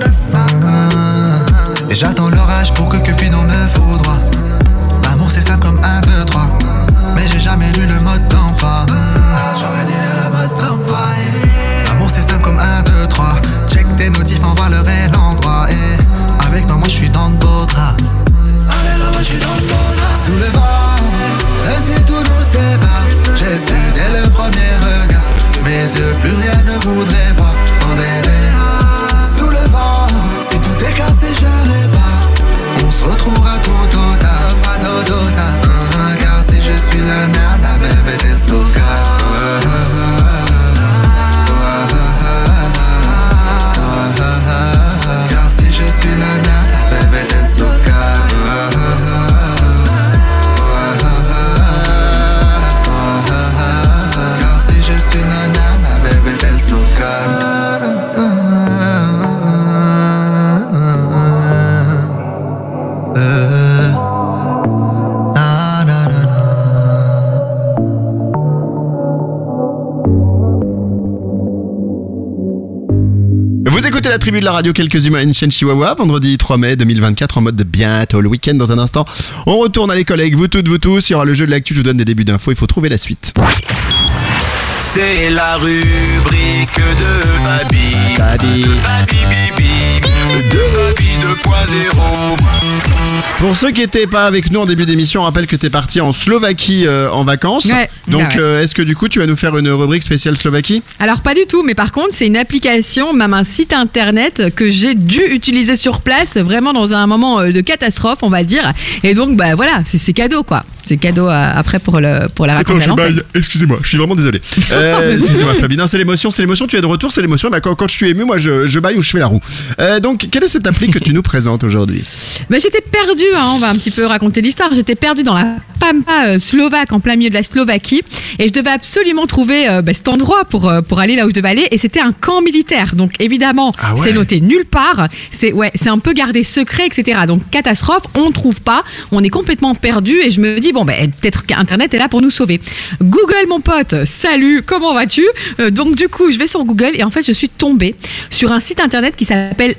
Et j'attends l'orage pour que Cupidon me foudroie. L'amour c'est simple comme 1, 2, 3. Mais j'ai jamais lu le mode d'emploi. J'aurais dû lire le mode d'emploi. L'amour c'est simple comme 1, 2, 3. Check tes notifs, envoie l'heure et l'endroit. Avec toi moi je suis dans de beaux draps. Avec toi moi je suis dans de beaux draps. Sous le vent, même si tout nous sépare, j'ai su dès le premier regard. Mes yeux plus rien ne voudraient voir. Oh bébé, sous le vent, si tout est cassé je répare. On se retrouvera tout au tard, pas d'au tard. Car si je suis le nana, bébé t'es sous car si je suis le nana, bébé t'es sous car si je suis le nana, bébé t'es sous Vous écoutez la tribu de la radio, quelques humains in Chihuahua, vendredi 3 mai 2024 en mode de bientôt le week-end. Dans un instant, on retourne à l'école avec vous toutes, vous tous. Il y aura le jeu de l'actu, je vous donne des débuts d'infos, il faut trouver la suite. C'est la rubrique de Fabi. De Fabi 2.0. Pour ceux qui n'étaient pas avec nous en début d'émission, on rappelle que tu es parti en Slovaquie en vacances. Ouais. Donc est-ce que du coup tu vas nous faire une rubrique spéciale Slovaquie ? Alors pas du tout, mais par contre c'est une application, même un site internet que j'ai dû utiliser sur place, vraiment dans un moment de catastrophe on va dire. Et donc bah voilà, c'est cadeau quoi. C'est cadeau après pour la raconter. Excusez-moi, je suis vraiment désolé. Excusez-moi Fabi, non c'est l'émotion, tu es de retour, c'est l'émotion. Bah, quand je suis ému, moi je baille ou je fais la roue. Donc quelle est cette appli que tu nous présentes aujourd'hui ? Bah, j'étais perdue, on va un petit peu raconter l'histoire, j'étais perdue dans la pampa slovaque, en plein milieu de la Slovaquie, et je devais absolument trouver cet endroit pour aller là où je devais aller, et c'était un camp militaire, donc évidemment c'est noté nulle part, c'est un peu gardé secret, etc. Donc catastrophe, on ne trouve pas, on est complètement perdu, et je me dis peut-être qu'Internet est là pour nous sauver. Google mon pote, salut, comment vas-tu ? Donc du coup je vais sur Google et en fait je suis tombée sur un site internet qui s'appelle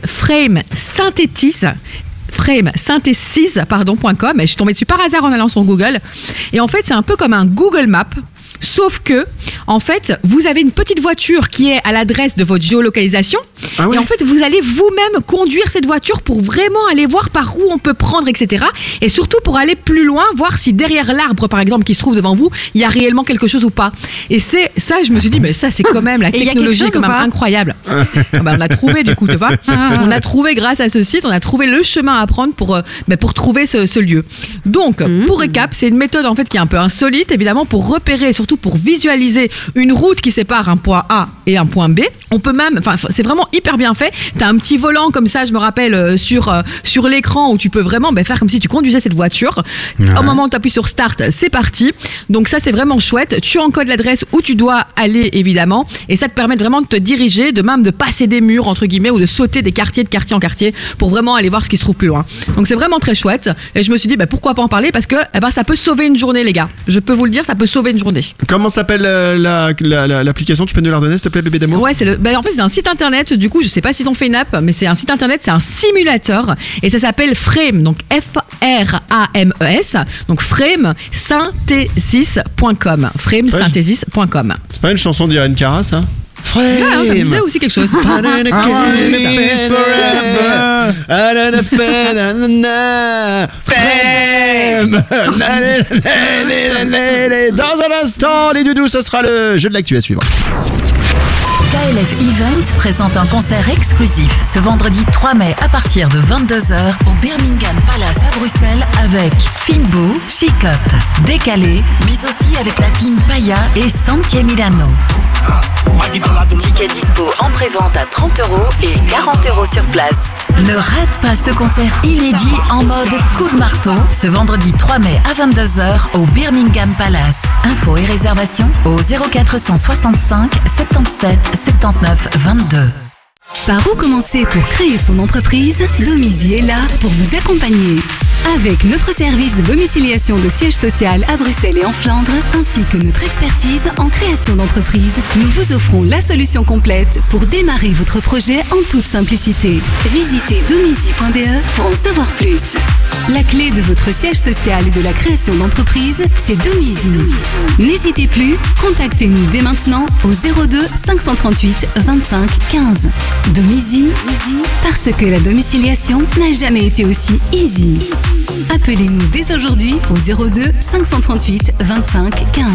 framesynthesis.com, et je suis tombée dessus par hasard en allant sur Google, et en fait c'est un peu comme un Google Maps Sauf que, en fait, vous avez une petite voiture qui est à l'adresse de votre géolocalisation. Ah oui. Et en fait, vous allez vous-même conduire cette voiture pour vraiment aller voir par où on peut prendre, etc. Et surtout pour aller plus loin, voir si derrière l'arbre, par exemple, qui se trouve devant vous, il y a réellement quelque chose ou pas. Et c'est ça, je me suis dit, mais ça, c'est quand même la technologie quand même incroyable. On a trouvé, du coup, tu vois. On a trouvé, grâce à ce site, on a trouvé le chemin à prendre pour trouver ce lieu. Donc, pour récap, c'est une méthode en fait qui est un peu insolite, évidemment, pour repérer et surtout pour visualiser une route qui sépare un point A et un point B. On peut même, c'est vraiment hyper bien fait. T'as un petit volant comme ça, je me rappelle, sur l'écran où tu peux vraiment faire comme si tu conduisais cette voiture. Ouais. Au moment où tu appuies sur Start, c'est parti. Donc ça, c'est vraiment chouette. Tu encodes l'adresse où tu dois aller, évidemment, et ça te permet vraiment de te diriger, de même de passer des murs, entre guillemets, ou de sauter des quartiers de quartier en quartier pour vraiment aller voir ce qui se trouve plus loin. Donc c'est vraiment très chouette. Et je me suis dit, pourquoi pas en parler, parce que ça peut sauver une journée, les gars. Je peux vous le dire, ça peut sauver une journée. Comment s'appelle l'application? Tu peux nous la redonner, s'il te plaît, bébé d'amour? Ouais, en fait, c'est un site internet. Du coup, je sais pas s'ils ont fait une app, mais c'est un site internet, c'est un simulateur, et ça s'appelle Frame, donc F-R-A-M-E-S, donc framesynthesis.com. Framesynthesis.com. C'est pas une chanson d'Irene Cara, ça? Frame. Ah, ça me disait aussi quelque chose. Frame. Dans un instant, les doudous, ce sera le jeu de l'actu à suivre. KLF Event présente un concert exclusif ce vendredi 3 mai à partir de 22h au Birmingham Palace à Bruxelles avec Finboo, Chicotte, Décalé, mais aussi avec la team Paya et Santier Milano. Ticket dispo en pré-vente à 30€ et 40€ sur place. Ne rate pas ce concert inédit en mode coup de marteau ce vendredi 3 mai à 22h au Birmingham Palace. Infos et réservations au 0465 77 79 22. Par où commencer pour créer son entreprise? Domizy est là pour vous accompagner. Avec notre service de domiciliation de siège social à Bruxelles et en Flandre, ainsi que notre expertise en création d'entreprise, nous vous offrons la solution complète pour démarrer votre projet en toute simplicité. Visitez domizy.be pour en savoir plus. La clé de votre siège social et de la création d'entreprise, c'est Domizy. N'hésitez plus, contactez-nous dès maintenant au 02 538 25 15. Domizy, parce que la domiciliation n'a jamais été aussi easy. Appelez-nous dès aujourd'hui au 02 538 25 15.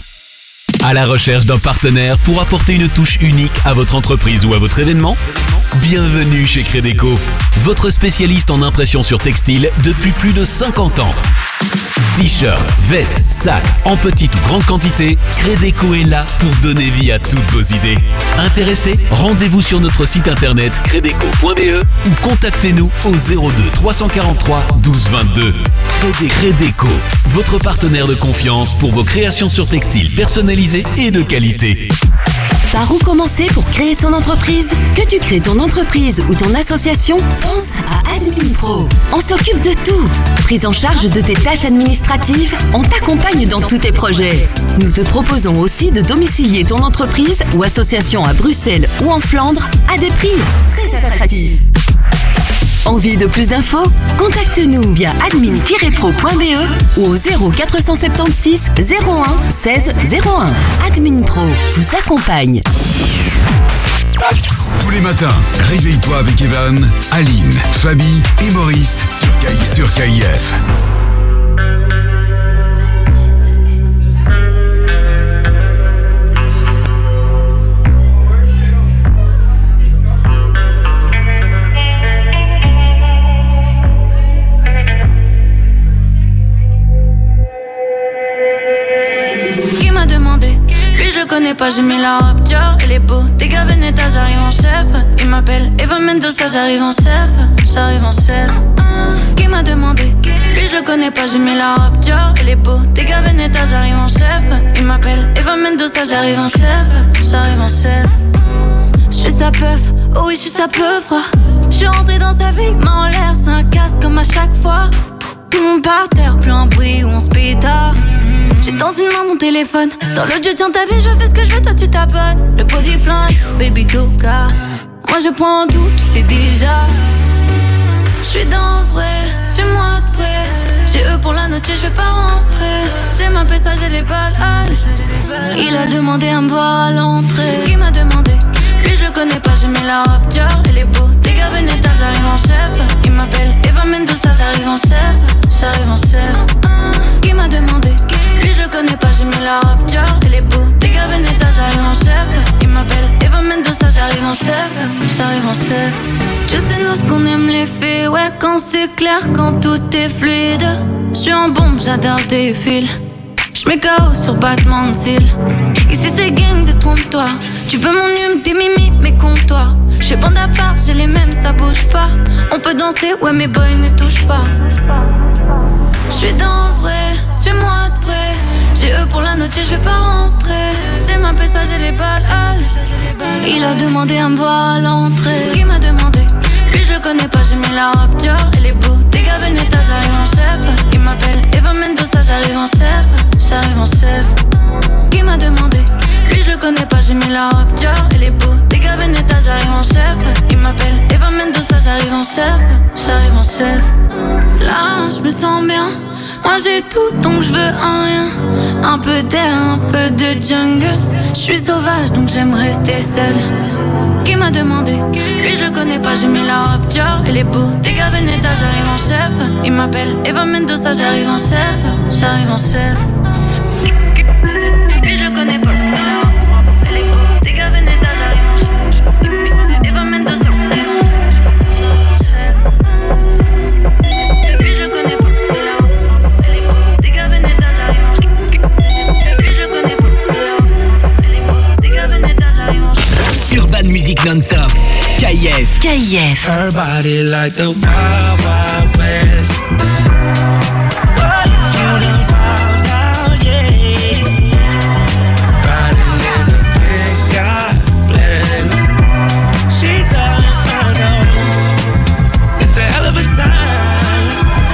À la recherche d'un partenaire pour apporter une touche unique à votre entreprise ou à votre événement? Bienvenue chez Crédeco, votre spécialiste en impression sur textile depuis plus de 50 ans. T-shirts, vestes, sacs, en petite ou grande quantité, Crédeco est là pour donner vie à toutes vos idées. Intéressés? Rendez-vous sur notre site internet credeco.be ou contactez-nous au 02 343 12 22. Crédeco, votre partenaire de confiance pour vos créations sur textile personnalisées et de qualité. Par où commencer pour créer son entreprise? Que tu crées ton entreprise ou ton association, pense à AdminPro. On s'occupe de tout. Prise en charge de tes tâches administratives, on t'accompagne dans tous tes projets. Nous te proposons aussi de domicilier ton entreprise ou association à Bruxelles ou en Flandre à des prix très attractifs. Envie de plus d'infos? Contacte-nous via admin-pro.be ou au 0476 01 16 01. AdminPro vous accompagne. Tous les matins, réveille-toi avec Evan, Aline, Fabi et Maurice sur KIF. Connais pas, j'ai mis la robe Dior, elle est beau. Des gars Veneta, j'arrive en chef. Il m'appelle Eva Mendoza, j'arrive en chef. J'arrive en chef. Qui m'a demandé? Lui je connais pas, j'ai mis la robe Dior, elle est beau. Des gars Veneta, j'arrive en chef. Il m'appelle Eva Mendoza, j'arrive en chef. J'arrive en chef. J'suis sa peuf, oh oui j'suis sa peuf. J'suis rentré dans sa vie, main en l'air, c'est un casse comme à chaque fois. Tout le monde par terre, plus un bruit où on se pétard. J'ai dans une main mon téléphone, dans l'autre je tiens ta vie, je fais ce que je veux, toi tu t'abonnes. Le body flingue, baby toka. Moi je prends tout, tu sais déjà. J'suis dans le vrai, suis-moi de près. J'ai eux pour la noche, je vais pas rentrer. J'ai ma message et les balles. Il a demandé à me voir à l'entrée. Qui m'a demandé? Lui je connais pas, j'ai mis la robe Dior. Elle est beau, des gars Veneta, j'arrive en chef. Il m'appelle Eva Mendoza, j'arrive en chef. J'arrive en chef. Qui m'a demandé? Lui je connais pas, j'ai mis la robe Dior. Elle est beau, des gars Veneta, j'arrive en chef. Il m'appelle Eva Mendoza, j'arrive en chef. J'arrive en chef. Tu sais nous ce qu'on aime les filles. Ouais quand c'est clair, quand tout est fluide. J'suis en bombe, j'adore tes fils. J'mets KO sur battement de cils. Ici c'est gang de trompe-toi. Tu veux mon hume, tes mimi, mais compte-toi. J'fais bande à part, j'ai les mêmes, ça bouge pas. On peut danser, ouais mes boys ne touchent pas. J'suis dans le vrai, suis-moi de vrai. J'ai eux pour la noche, j'vais pas rentrer. C'est ma message et les balles. Il a demandé à me voir à l'entrée. Qui m'a demandé? Lui je connais pas, j'ai mis la robe Dior. Elle est beau, des gars Veneta, j'arrive en chef. Il m'appelle Eva Mendoza, j'arrive en chef. J'arrive en chef. Qui m'a demandé? Lui je connais pas, j'ai mis la robe Dior. Elle est beau, des gars Veneta, j'arrive en chef. Il m'appelle Eva Mendoza, j'arrive en chef. J'arrive en chef. Là je me sens bien. Moi j'ai tout donc je veux un rien. Un peu d'air, un peu de jungle. Je suis sauvage donc j'aime rester seule. Qui m'a demandé? Lui je connais pas, j'ai mis la robe Dior. Elle est beau, des gars Veneta, j'arrive en chef. Il m'appelle Eva Mendoza, j'arrive en chef. J'arrive en chef. Lui je connais pas, elle est beau, des gars Veneta, j'arrive en chef. Eva Mendoza, j'arrive en chef. Lui je connais pas, elle est beau, des gars Veneta, j'arrive en chef. Lui je connais pas, elle est beau, des gars Veneta, j'arrive en chef. Urban Music Non-Stop. KIF. Everybody like the Wild Wild West. What if you done found out, yeah? Riding in the big God bless. She's all inferno. It's a hell of a time.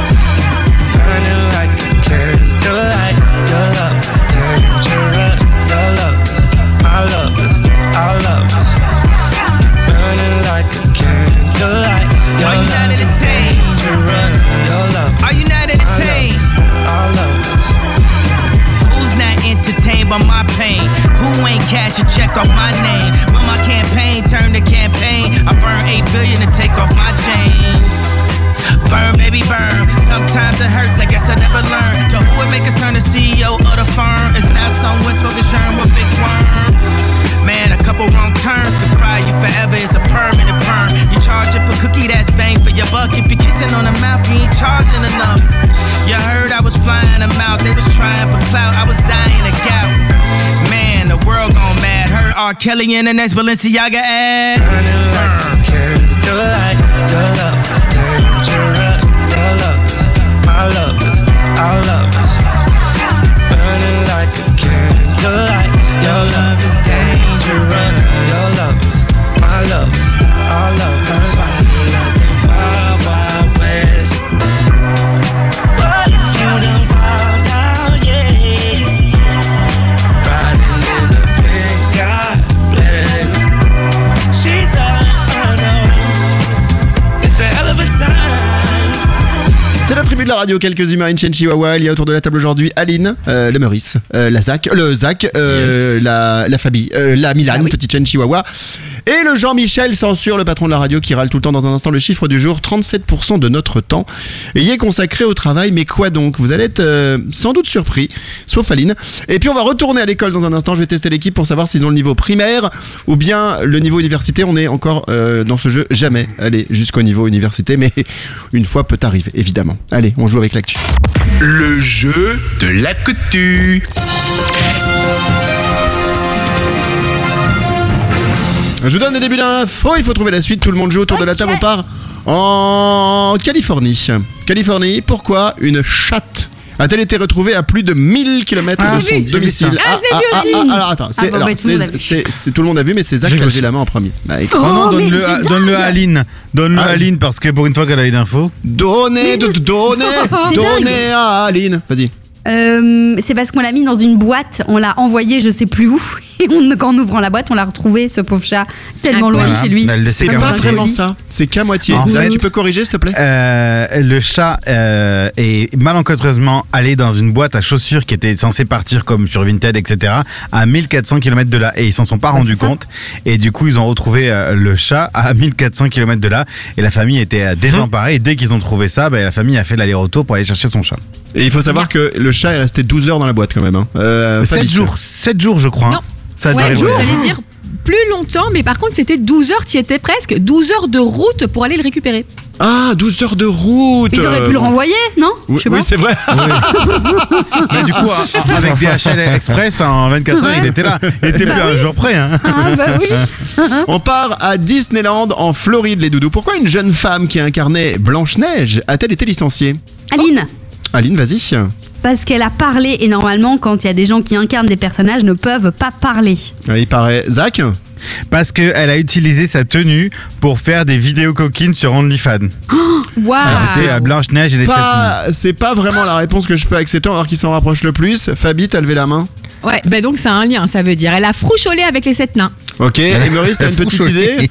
Burning like a candlelight. Your love is dangerous. Your love is my love is our love is. Burning like a candlelight. Your love is dangerous. Your love. Are you not entertained? Our love is. Who's not entertained by my pain? Who ain't catch a check off my name? When my campaign turned to campaign, I burned 8 billion to take off my chains. Burn, baby, burn. Sometimes it hurts, I guess I never learned. To who would make us turn the CEO of the firm? It's now someone smoking sherm with big worm. Man, a couple wrong turns could fry you forever. It's a permanent perm. You charging for cookie, that's bang for your buck. If you're kissing on the mouth, you ain't charging enough. You heard I was flying them out. They was trying for clout. I was dying of gout. Man, the world gone mad. Heard R. Kelly in the next Balenciaga ad. Burning like a candlelight. Your love is dangerous. Your love is my love is our love is. Burning like a candlelight. Your love is dangerous. Your love is my love is our love is. Everybody like the Wild Wild West. What if you done found out, yeah? Riding in the big God bless. She's all inferno. It's a hell of a time. C'est la tribu de la radio, quelques humains, Chen Chihuahua. Il y a autour de la table aujourd'hui Aline, le Meurice, le Zach, yes. la Fabi, la Milan, petite Chen Chihuahua, et le Jean-Michel Censure, le patron de la radio, qui râle tout le temps. Dans un instant, le chiffre du jour, 37% de notre temps y est consacré au travail. Mais quoi donc? Vous allez être sans doute surpris, sauf Aline. Et puis on va retourner à l'école dans un instant. Je vais tester l'équipe pour savoir s'ils ont le niveau primaire ou bien le niveau université. On est encore dans ce jeu jamais allé jusqu'au niveau université, mais une fois peut arriver, évidemment. Allez, on joue avec l'actu. Le jeu de l'actu. Je vous donne le début d'info, il faut trouver la suite. Tout le monde joue autour de la table. On part en Californie. Californie, pourquoi une chatte a-t-elle été retrouvée à plus de 1000 km de son domicile? Alors attends, c'est tout le monde a vu, mais c'est Zach qui a levé la main en premier. Bah, non, donne-le à Aline. Donne-le à Aline, parce que pour une fois qu'elle a eu d'infos. Donnez à Aline. Vas-y. C'est parce qu'on l'a mis dans une boîte, on l'a envoyé je sais plus où, et en ouvrant la boîte, on l'a retrouvé, ce pauvre chat, tellement loin de chez lui. C'est pas vraiment ça, c'est qu'à moitié. Tu peux corriger, s'il te plaît? Le chat est malencontreusement allé dans une boîte à chaussures qui était censée partir comme sur Vinted, etc., à 1400 km de là, et ils s'en sont pas rendus compte, et du coup ils ont retrouvé le chat à 1400 km de là, et la famille était désemparée, et dès qu'ils ont trouvé ça, la famille a fait l'aller-retour pour aller chercher son chat. Et il faut savoir que le chat est resté 12 heures dans la boîte quand même. 7 jours je crois. Non. Ça j'allais dire plus longtemps, mais par contre c'était 12 heures, tu y étais presque, 12 heures de route pour aller le récupérer. Ah, 12 heures de route. Ils auraient pu le renvoyer, non? Oui, c'est vrai. Mais du coup, avec DHL Express, en 24 heures, il était là. Il était plus à un jour près. Ah bah oui. On part à Disneyland en Floride, les doudous. Pourquoi une jeune femme qui incarnait Blanche-Neige a-t-elle été licenciée? Aline, vas-y. Parce qu'elle a parlé, et normalement, quand il y a des gens qui incarnent des personnages, ne peuvent pas parler. Il paraît. Zach? Parce qu'elle a utilisé sa tenue pour faire des vidéos coquines sur OnlyFans. Waouh! C'était Blanche-Neige et les 7 nains. C'est pas vraiment la réponse que je peux accepter. On va voir qui s'en rapproche le plus. Fabi, t'as levé la main? Ouais, donc c'est un lien, ça veut dire. Elle a froucholé avec les 7 nains. Ok, et Maurice, t'as une petite idée?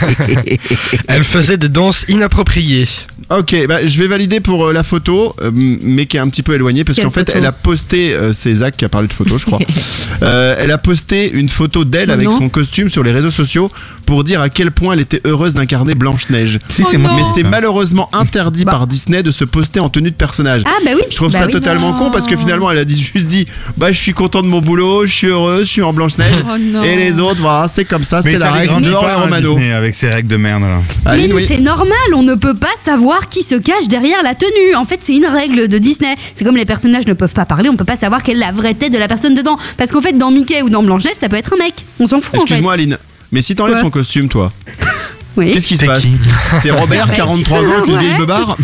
Elle faisait des danses inappropriées. Ok, je vais valider pour la photo, mais qui est un petit peu éloignée, parce qu'en fait, elle a posté, c'est Zach qui a parlé de photo, je crois. Elle a posté une photo d'elle avec son costume sur les réseaux sociaux pour dire à quel point elle était heureuse d'incarner Blanche-Neige. Mais c'est malheureusement interdit par Disney de se poster en tenue de personnage. Ah bah oui. Je trouve ça totalement con, parce que finalement, elle a juste dit, je suis content de mon boulot, je suis heureuse, je suis en Blanche-Neige, et les autres, voilà, c'est comme ça, c'est la règle de Romano. Avec ces règles de merde là. Mais c'est normal, on ne peut pas savoir qui se cache derrière la tenue. En fait, c'est une règle de Disney. C'est comme les personnages ne peuvent pas parler, on peut pas savoir quelle est la vraie tête de la personne dedans. Parce qu'en fait, dans Mickey ou dans Blanche-Neige, ça peut être un mec. On s'en fout. Excuse-moi, Aline, mais si t'enlèves son costume, toi. Oui. Qu'est-ce qui se passe? C'est Robert, 43 ans, avec une vieille beubare.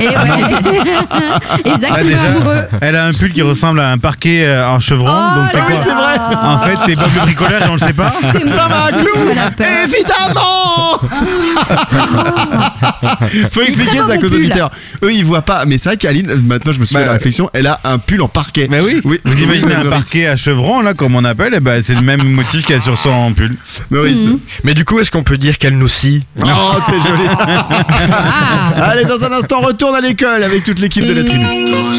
Exactement. Elle a un pull qui ressemble à un parquet en chevron. Donc oui, c'est vrai. En fait, t'es pas de bricoleur et on le sait pas. Ça va, clou. Évidemment. Faut expliquer ça aux auditeurs. Eux, ils voient pas. Mais c'est vrai qu'Aline, maintenant je me suis fait la réflexion, elle a un pull en parquet. Mais oui. Vous imaginez un parquet à chevron, là, comme on appelle, et c'est le même motif qu'il y a sur son pull. Maurice. Mais du coup, est-ce qu'on peut dire qu'elle nous scie? Oh, c'est joli. Allez, dans un instant, retourne à l'école avec toute l'équipe de la tribu.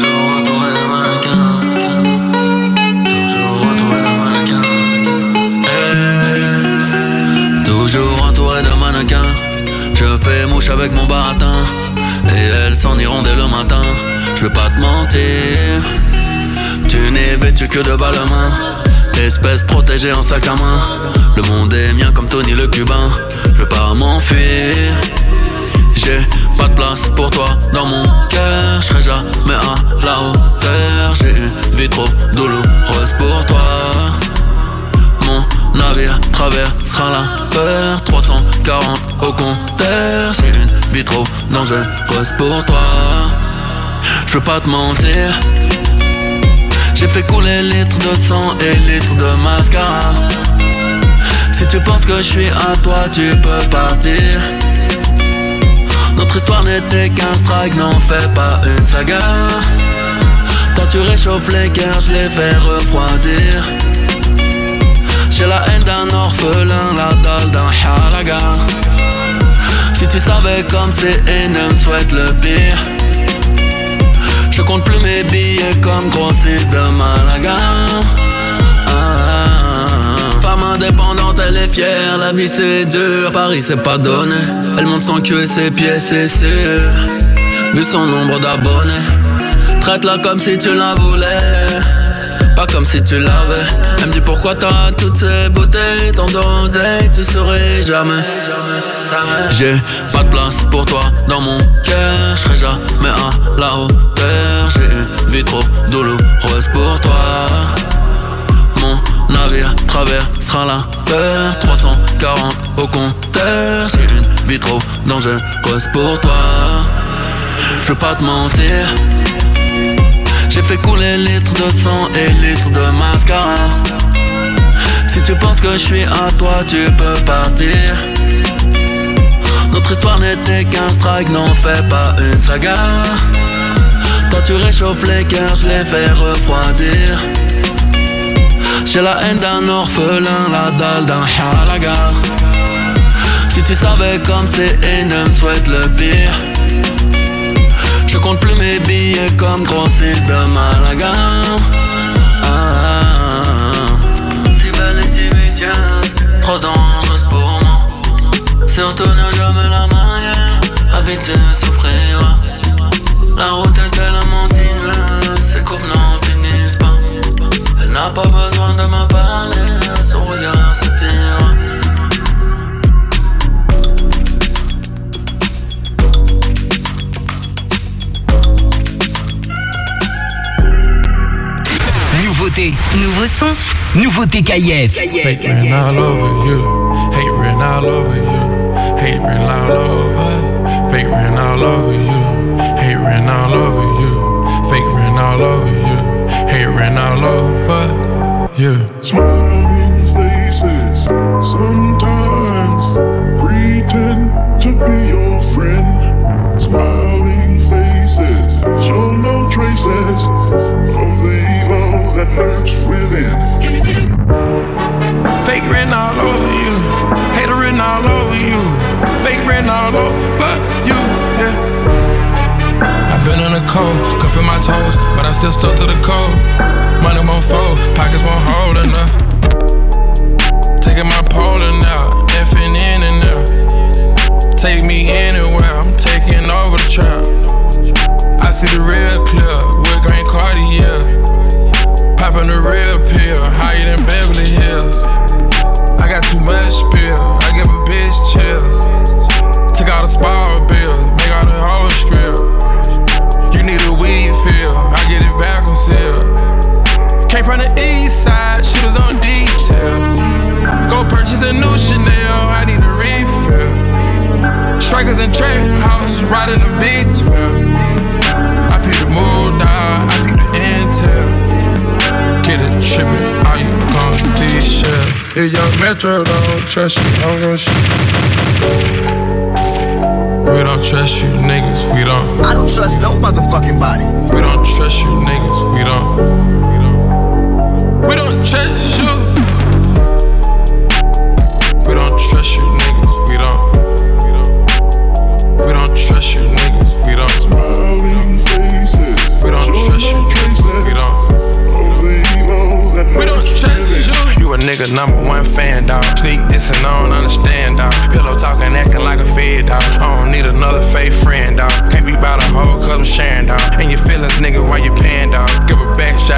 Toujours entouré de mannequins, je fais mouche avec mon baratin, et elles s'en iront dès le matin. Je vais pas te mentir, tu n'es vêtu que de balmain, espèce protégée en sac à main. Le monde est mien comme Tony le Cubain, je vais pas m'enfuir. J'ai pas de place pour toi dans mon cœur, je serai jamais à la hauteur. J'ai une vie trop douloureuse pour toi. Mon navire traversera la peur, 340 au compteur. J'ai une vie trop dangereuse pour toi. Je veux pas te mentir, j'ai fait couler litres de sang et litres de mascara. Si tu penses que je suis à toi, tu peux partir. Notre histoire n'était qu'un strike, n'en fais pas une saga. Toi tu réchauffes les cœurs, je les fais refroidir. J'ai la haine d'un orphelin, la dalle d'un halaga. Si tu savais comme c'est et ne me souhaite le pire. Je compte plus mes billets comme grossiste de Malaga. Femme indépendante, elle est fière, la vie c'est dur, Paris c'est pas donné. Elle monte son cul et ses pieds, c'est sûr. Vu son nombre d'abonnés, traite-la comme si tu la voulais, pas comme si tu l'avais. Elle me dit pourquoi t'as toutes ces beautés, tant d'oseille, tu saurais jamais. J'ai pas de place pour toi dans mon cœur, je serai jamais à la hauteur. J'ai une vie trop douloureuse pour toi. Mon navire traversera la peur, 340 au compteur. J'ai une vie trop dangereuse pour toi. Je veux pas te mentir, j'ai fait couler litres de sang et litres de mascara. Si tu penses que je suis à toi, tu peux partir. Notre histoire n'était qu'un strike, n'en fais pas une saga. Toi Tu réchauffes les cœurs, je les fais refroidir. J'ai la haine d'un orphelin, la dalle d'un halaga. Si tu savais comme c'est haineux, me souhaite le pire. Je compte plus mes billets comme grossiste de Malaga. Si belle et si vicieuse, trop dangereuse pour moi. Surtout ne jamais la marier, habitué à souffrir. La route est tellement sinueuse, ces coupes n'en finissent pas. Elle n'a pas besoin de me parler, son regard suffira. Nouveauté, nouveau son, nouveauté KIF. Fake written all over you, hate written all over you, hate written all over. Fake written all over you, hate written all over you, fake written all over you, hate written all over you. Smiling faces, sometimes pretend to be your friend. Smiling faces, show no traces of the evil that lurks within. Fake written all over you, hate written all over you, fake written all over you, yeah. I've been in the cold, cuff in my toes, but I still stuck to the code. Money won't fold, pockets won't hold enough. Taking my Poland out, effing in and out. Take me anywhere, I'm taking over the trap. I see the real clear, with Grand Cartier. Popping the real pill, higher than Beverly Hills. I got too much pill, I give a bitch chills. Took all the small bills, make all the whole strip. You need a weed feel, I get it back on sale. Came from the east side, shooters on detail. Go purchase a new Chanel, I need a refill. Strikers in trap house, riding a V12. I peep the mood, dog, I peep the intel. Get it trippin', all you gon' see chef. If young Metro don't trust you, I'm gon' shoot. We don't trust you niggas, we don't. I don't trust no motherfucking body. We don't trust you niggas, we don't. We don't trust you. We don't trust you niggas, we don't. We don't trust you niggas, we don't. Smiling faces, we don't trust you niggas, we don't. We don't trust you. You a nigga #1 fan, dawg. Sneak this and I don't understand, dawg. Pillow talking, acting like a fed, dawg. I don't need another fake friend, dawg. Can't be about a hoe cause I'm sharing, dawg. And your feelings, nigga, while you paying, dawg. Give a back shot.